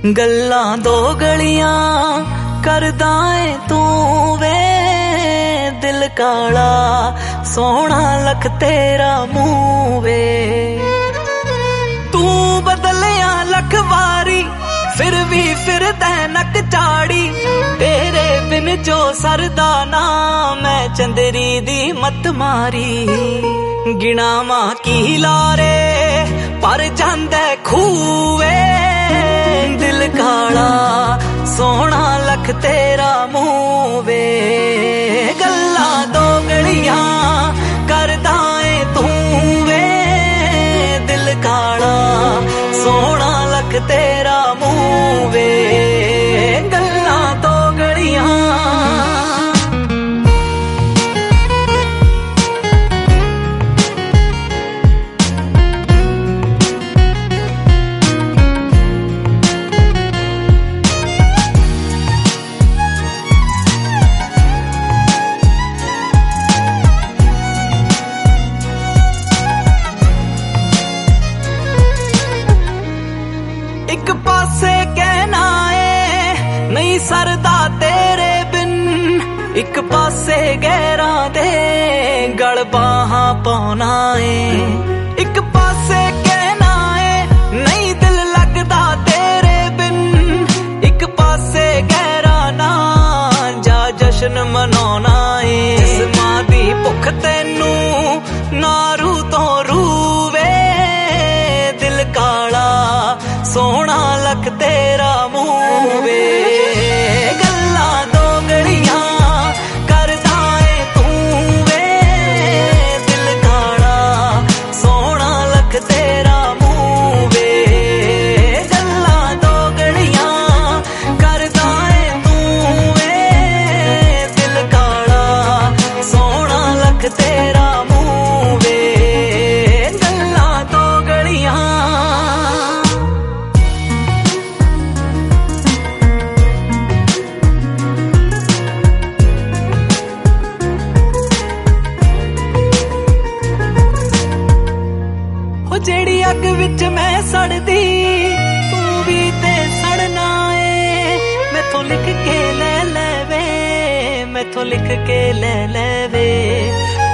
गल्लां दो गलियां करदा ऐ तू वे, दिल काला सोहना लख तेरा मुंह वे। तू बदलिया लख वारी फिर भी फिरदा नक चाड़ी, तेरे बिन जो सरदा ना मैं चंदरी दी मत मारी। गिणावां की लारे पर जांदा खूवे, दिल काला सोहना लख तेरा मुंह वे। गल्लां दो गलियां करदा ऐ तू वे, दिल काला सोहना लख तेरा मुंह वे। गल्लां दो गलियां एक पासे कहना है नहीं सरदा तेरे बिन, एक पासे गैरा दे गल बाहां पाना है। एक पासे कहना है नहीं दिल लगदा तेरे बिन, एक पासे गैरा ना जा जश्न मनाना है। जिस्मां दी भुख तैनू नारू तो रूवे, दिल काला सोहना लख तेरा मुंह वे। गल्लां दो गलियां करदा ऐ तू वे, दिल काला सोहना लख तेरा मुंह वे। गल्लां दो गलियां करदा ऐ तू वे, दिल काला सोहना लख तेरा मुंह वे। गल्लां दो गलियां जेड़ी अग विच मैं सड़दी तू भी ते सड़ना है। मैथों लिख के ले लेवे, मैथों लिख के ले लेवे,